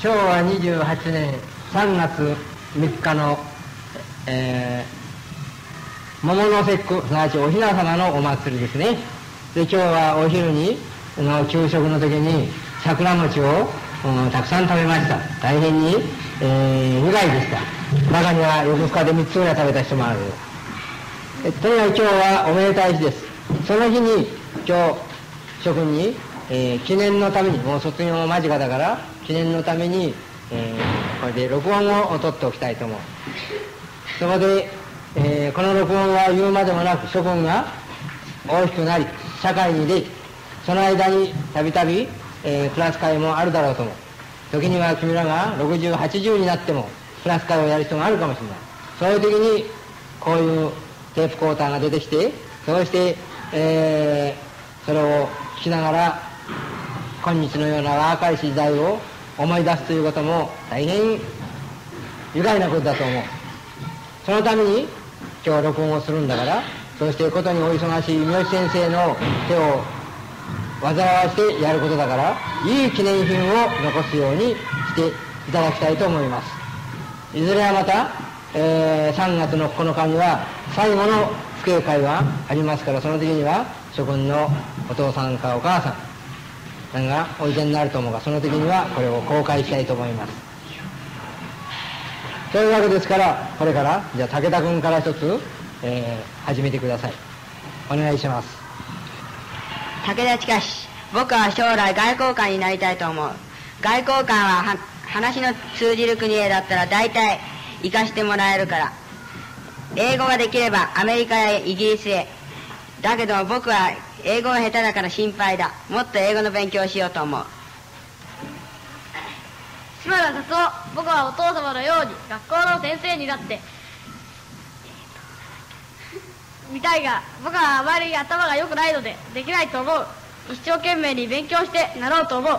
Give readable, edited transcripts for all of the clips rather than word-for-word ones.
昭和28年3月3日の、桃の節句、すなわちお雛様のお祭りですね。で、今日はお昼にの給食の時に桜餅を、たくさん食べました。大変に、苦いでした。中には横須賀で3つぐらい食べた人もある。とにかく今日はおめでたい日です。その日に今日諸君に、記念のために、もう卒業間近だから記念のために、これで録音を取っておきたいと思う。そこで、この録音は言うまでもなく諸君が大きくなり社会に出て、その間にたびたびクラス会もあるだろうと思う。時には君らが60、80になってもクラス会をやる人があるかもしれない。そういう時にこういうテープコーターが出てきて、そうして、それを聞きながら今日のような若い時代を思い出すということも大変愉快なことだと思う。そのために今日録音をするんだから、そうしてことにお忙しい三好先生の手を煩わしてやることだから、いい記念品を残すようにしていただきたいと思います。いずれはまた、3月の9日には最後の父兄会がありますから、その時には諸君のお父さんかお母さんがおいでになると思うが、その時にはこれを公開したいと思います。というわけですから、これからじゃあ武田君から一つ、始めてください。お願いします。 武田親し、僕は将来外交官になりたいと思う。外交官は話の通じる国へだったら大体行かしてもらえるから。英語ができればアメリカやイギリスへ。だけど僕は英語が下手だから心配だ。もっと英語の勉強をしようと思う。 島田達夫、僕はお父様のように学校の先生になってみたいが、僕はあまり頭が良くないのでできないと思う。一生懸命に勉強してなろうと思う。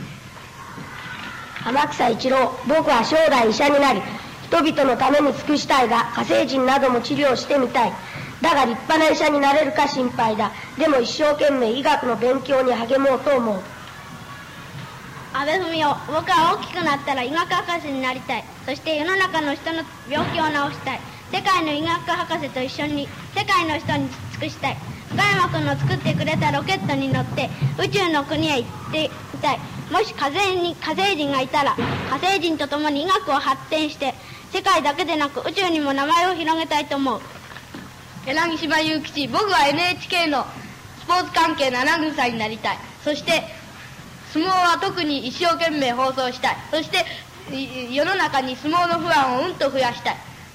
天草一郎、僕は将来医者になり人々のために尽くしたいが、火星人なども治療してみたい。だが立派な医者になれるか心配だ。でも一生懸命医学の勉強に励もうと思う。 安倍文夫、僕は大きくなったら医学博士になりたい。そして世の中の人の病気を治したい。世界の医学博士と一緒に世界の人に尽くしたい。深山君の作ってくれたロケットに乗って宇宙の国へ行ってみたい。もし火星人がいたら火星人と共に医学を発展して世界だけでなく宇宙にも名前を広げたいと思う。柳島雄吉、僕は NHK のスポーツ関係のアナウンサーになりたい。そして相撲は特に一生懸命放送したい。そして世の中に相撲のファンをうんと増やしたい。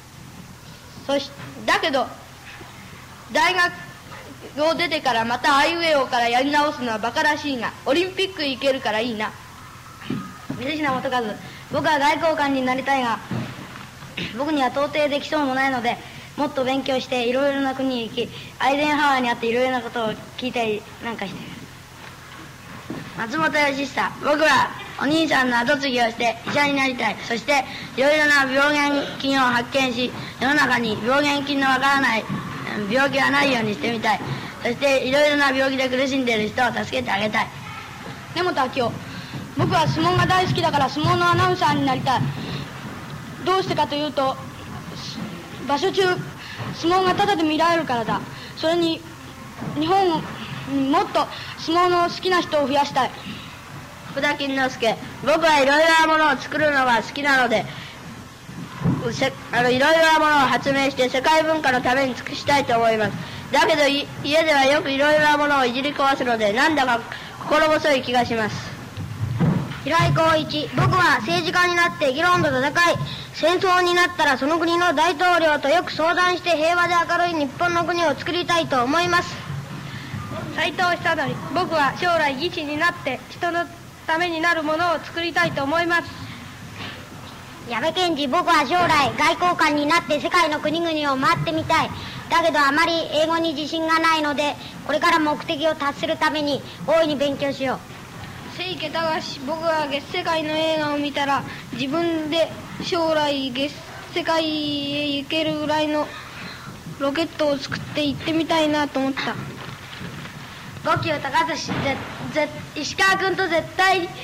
だけど大学を出てからまたアイウェイオからやり直すのはバカらしいが、オリンピック行けるからいいな。 水品元和、僕は外交官になりたいが僕には到底できそうもないので、もっと勉強していろいろな国に行き、アイゼンハワーに会っていろいろなことを聞いたりなんかしてる。松本義久、僕はお兄さんの後継ぎをして医者になりたい。そしていろいろな病原菌を発見し、世の中に病原菌のわからない病気がないようにしてみたい。そしていろいろな病気で苦しんでいる人を助けてあげたい。 根本明夫、僕は相撲が大好きだから相撲のアナウンサーになりたい。どうしてかというと、場所中相撲がタダで見られるからだ。それに日本にもっと相撲の好きな人を増やしたい。 福田金之助、僕はいろいろなものを作るのが好きなので、いろいろなものを発明して世界文化のために尽くしたいと思います。だけど家ではよくいろいろなものをいじり壊すので、なんだか心細い気がします。 平井浩一、僕は政治家になって議論と戦い、戦争になったらその国の大統領とよく相談して平和で明るい日本の国を作りたいと思います。 斉藤久則、僕は将来技師になって人のためになるものを作りたいと思います。 矢部賢治、僕は将来外交官になって世界の国々を回ってみたい。だけどあまり英語に自信がないので、これから目的を達するために大いに勉強しよう。 清家隆、僕は月世界の映画を見たら自分で将来月世界へ行けるぐらいのロケットを作って行ってみたいなと思った。 五球高寿、石川君と絶対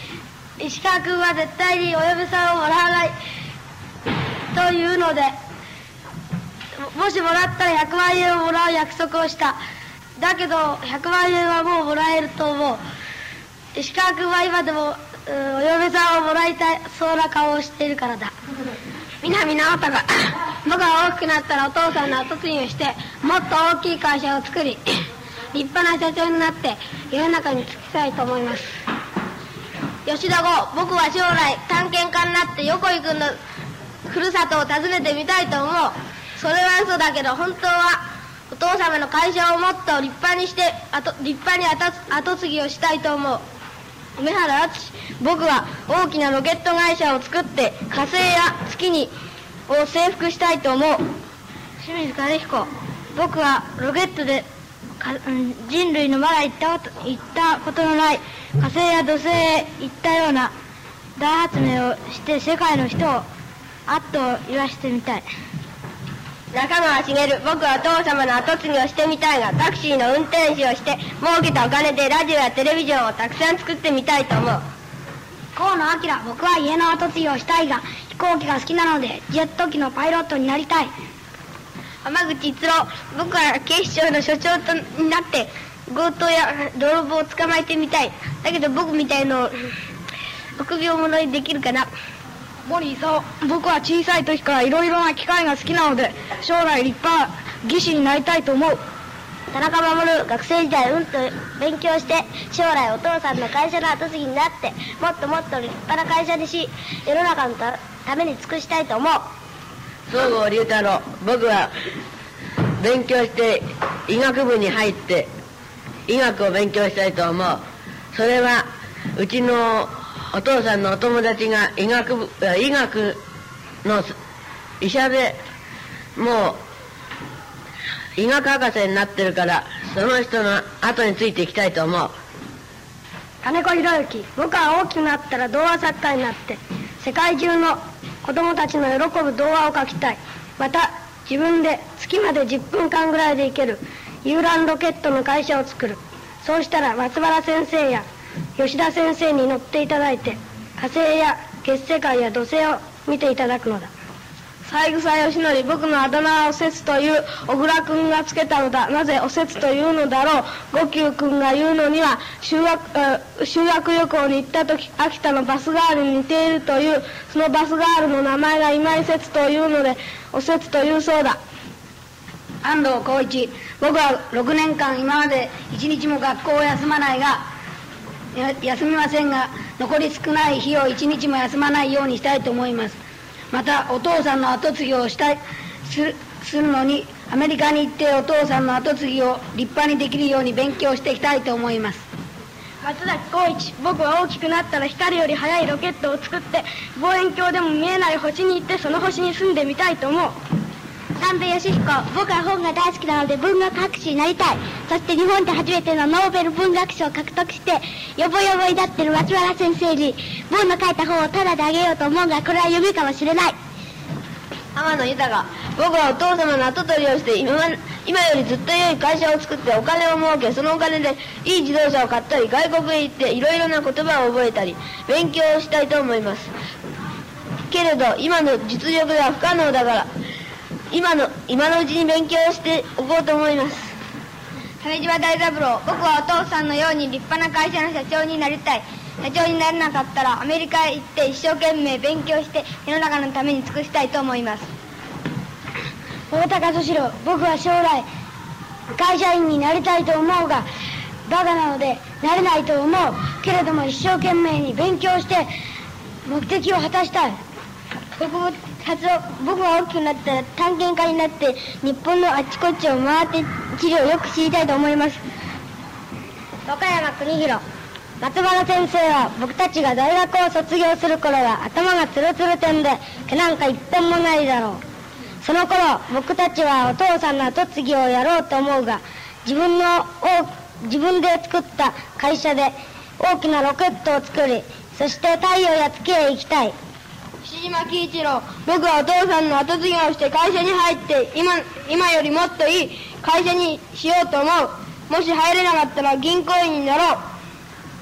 石川君は絶対にお嫁さんをもらわないというので、もしもらったら100万円をもらう約束をした。だけど100万円はもうもらえると思う。石川君は今でもお嫁さんをもらいたいそうな顔をしているからだ。南直太が僕が大きくなったらお父さんの後継ぎをしてもっと大きい会社を作り立派な社長になって世の中に尽きたいと思います。吉田剛、僕は将来探検家になって横井君のふるさとを訪ねてみたいと思う。それは嘘だけど本当はお父様の会社をもっと立派にして立派に後継ぎをしたいと思う。梅原敦、僕は大きなロケット会社を作って火星や月を征服したいと思う。清水和彦、僕はロケットで人類のまだ行ったことのない火星や土星へ行ったような大発明をして世界の人をあっと言わしてみたい。 中川茂、僕はお父様の後継ぎをしてみたいがタクシーの運転手をして儲けたお金でラジオやテレビジョンをたくさん作ってみたいと思う。 河野明、僕は家の後継ぎをしたいが飛行機が好きなのでジェット機のパイロットになりたい。 浜口一郎、僕は警視庁の所長になって強盗や泥棒を捕まえてみたい。だけど僕みたいの臆病者にできるかな。 森勲、僕は小さい時からいろいろな機械が好きなので将来立派な技師になりたいと思う。 田中守、学生時代と勉強して将来お父さんの会社の後継ぎになってもっともっと立派な会社にし世の中のために尽くしたいと思う。 総合龍太郎、僕は勉強して医学部に入って医学を勉強したいと思う。それはうちのお父さんのお友達が医学の医者でもう医学博士になってるからその人の後についていきたいと思う。 金子博之、僕は大きくなったら童話作家になって世界中の子供たちの喜ぶ童話を書きたい。また自分で月まで10分間ぐらいで行ける遊覧ロケットの会社を作る。そうしたら松原先生や吉田先生に乗っていただいて火星や月世界や土星を見ていただくのだ。三枝義則、僕のあだ名はおせつという小倉君がつけたのだ。なぜおせつというのだろう。五九君が言うのには修学旅行に行った時秋田のバスガールに似ているという。そのバスガールの名前が今井節というのでおせつというそうだ。安藤浩一、僕は6年間今まで一日も学校を休まないが休みませんが残り少ない日を一日も休まないようにしたいと思います。またお父さんの後継ぎをするのにアメリカに行ってお父さんの後継ぎを立派にできるように勉強していきたいと思います。松崎浩一、僕は大きくなったら光より速いロケットを作って望遠鏡でも見えない星に行ってその星に住んでみたいと思う。 三部義彦、僕は本が大好きなので文学博士になりたい。そして日本で初めてのノーベル文学賞を獲得してよぼよぼになってる松原先生に文の書いた本をタダであげようと思うがこれは夢かもしれない。 天野豊、僕はお父様の後取りをして今よりずっと良い会社を作ってお金を儲けそのお金でいい自動車を買ったり外国へ行っていろいろな言葉を覚えたり勉強をしたいと思います。けれど今の実力では不可能だから今のうちに勉強をしておこうと思います。鮫島大三郎、僕はお父さんのように立派な会社の社長になりたい。社長になれなかったらアメリカへ行って一生懸命勉強して世の中のために尽くしたいと思います。 大高敏郎、僕は将来会社員になりたいと思うがバカなのでなれないと思う。けれども一生懸命に勉強して目的を果たしたい。 僕は大きくなったら探検家になって日本のあちこちを回って地理をよく知りたいと思います。 岡山邦弘、松原先生は僕たちが大学を卒業する頃は頭がツルツル点で毛なんか一本もないだろう。その頃僕たちはお父さんの後継ぎをやろうと思うが自分で作った会社で大きなロケットを作りそして太陽や月へ行きたい。 牛島喜一郎、僕はお父さんの後継ぎをして会社に入って今よりもっといい会社にしようと思う。もし入れなかったら銀行員になろう。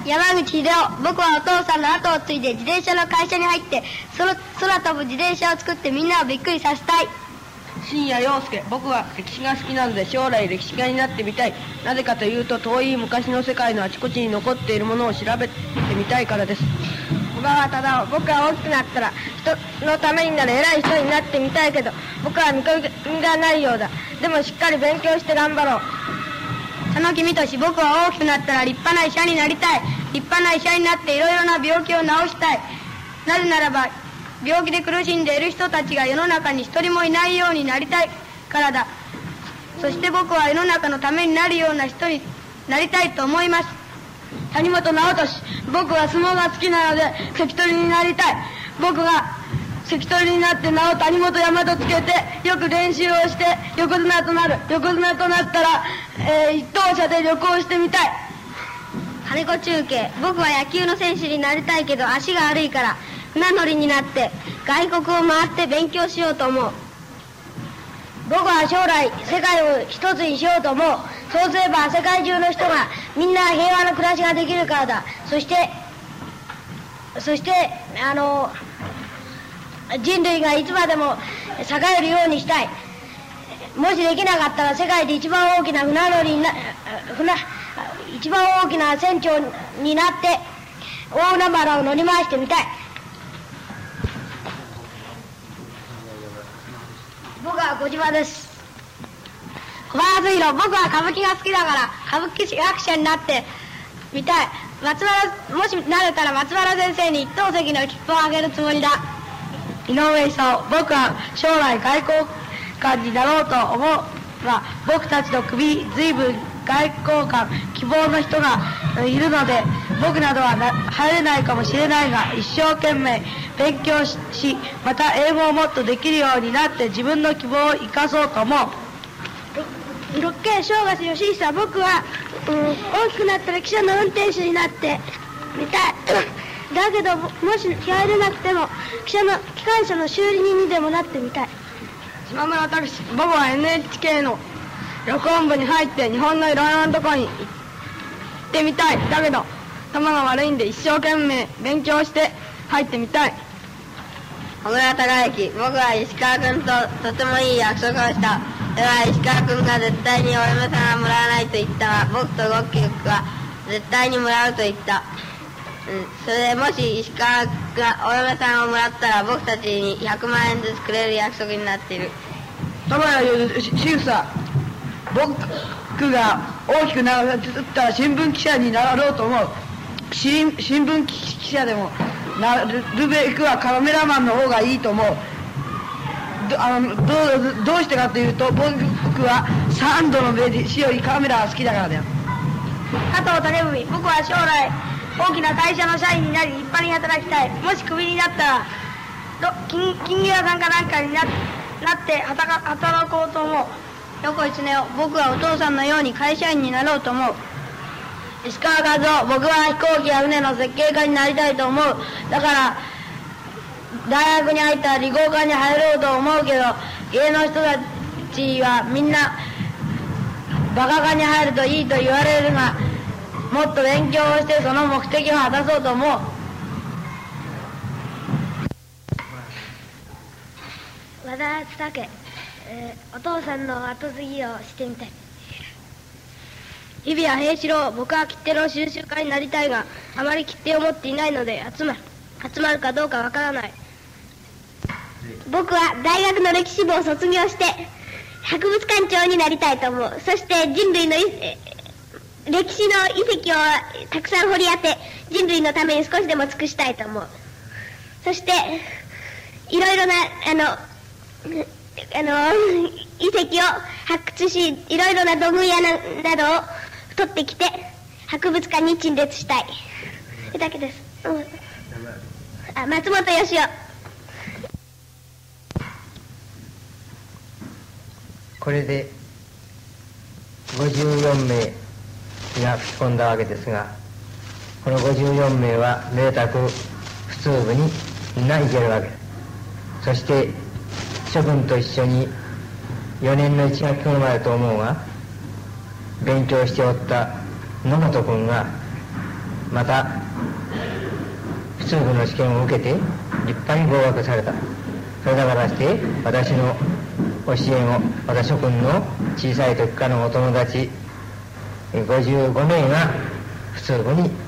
山口秀夫。僕はお父さんの後を継いで自転車の会社に入って空飛ぶ自転車を作ってみんなをびっくりさせたい。 深夜陽介。僕は歴史が好きなので将来歴史家になってみたい。なぜかというと遠い昔の世界のあちこちに残っているものを調べてみたいからです。 小川忠夫。僕は大きくなったら人のためになる偉い人になってみたいけど僕は見込みがないようだ。でもしっかり勉強して頑張ろう。佐野公俊。僕は大きくなったら立派な医者になりたい。立派な医者になっていろいろな病気を治したい。なぜならば病気で苦しんでいる人たちが世の中に一人もいないようになりたいからだ。そして僕は世の中のためになるような人になりたいと思います。谷本直俊。僕は相撲が好きなので関取になりたい。僕が関取になって名を谷本山とつけてよく練習をして横綱となる。横綱となったら、一等車で旅行してみたい。金子中継。僕は野球の選手になりたいけど足が悪いから船乗りになって外国を回って勉強しようと思う。僕は将来世界を一つにしようと思う。そうすれば世界中の人がみんな平和な暮らしができるからだ。そして人類がいつまでも栄えるようにしたい。もしできなかったら世界で一番大きな一番大きな船長になって大海原を乗り回してみたい。僕は小島です。小林弘。僕は歌舞伎が好きだから歌舞伎役者になってみたい。もしなれたら松原先生に一等席の切符をあげるつもりだ。井上勲。僕は将来外交官になろうと思うが僕たちの首随分外交官希望の人がいるので僕などは入れないかもしれないが一生懸命勉強しまた英語をもっとできるようになって自分の希望を生かそうと思う。六慶正月義久。僕は、大きくなったら汽車の運転手になってみたい。だけどもし入れなくても機関車の修理人にでもなってみたい。島村拓司。僕は NHK の録音部に入って日本のいろいろなところに行ってみたい。だけど頭が悪いんで一生懸命勉強して入ってみたい。 小倉孝之。僕は石川君ととてもいい約束をした。それは石川君が絶対にお嫁さんはもらわないと言ったが僕とゴッキー君は絶対にもらうと言った。それでもし石川がお嫁さんをもらったら僕たちに100万円ずつくれる約束になっている。 田村しぐさ。僕が大きくなったら新聞記者になろうと思う。新聞記者でもなるべくはカメラマンの方がいいと思う。どうしてかというと僕は3度の飯よりカメラが好きだからだよ。 加藤武文。僕は将来大きな会社の社員になり立派に働きたい。もしクビになったら金魚屋さんかなんかになって働こうと思う。横井恒夫。僕はお父さんのように会社員になろうと思う。石川和夫。僕は飛行機や船の設計家になりたいと思う。だから大学に入ったら理工科に入ろうと思うけど芸の人たちはみんなバカ科に入るといいと言われるがもっと勉強をしてその目的を果たそうと思う。 和田武。お父さんの後継ぎをしてみたい。 日比谷平四郎。僕は切手の収集家になりたいがあまり切手を持っていないので集まるかどうかわからない。 僕は大学の歴史部を卒業して博物館長になりたいと思う。そして人類の歴史の遺跡をたくさん掘り当て人類のために少しでも尽くしたいと思う。そしていろいろな遺跡を発掘しいろいろな土偶やなどを取ってきて博物館に陳列したい。だけです。松本義雄。 これで54名が吹き込んだわけですがこの54名は明卓普通部にみんないけるわけです。そして諸君と一緒に4年の1学期頃までと思うが勉強しておった野本君がまた普通部の試験を受けて立派に合格された。それだからして私の教えもまた諸君の小さい時からのお友達55名が普通部に行って、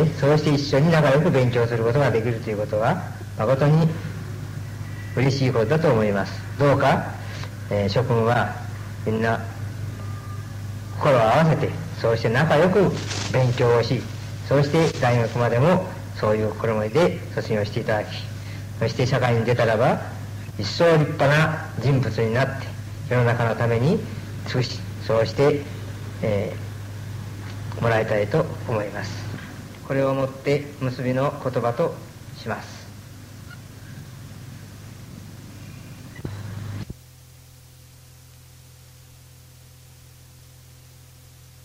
そうして一緒に仲良く勉強することができるということは誠に嬉しいことだと思います。どうか、諸君はみんな心を合わせて、そうして仲良く勉強をし、そうして大学までもそういう心持ちで卒業していただき、そして社会に出たらば一層立派な人物になって世の中のために尽くし、そうして、もらいたいと思います。これをもって結びの言葉とします。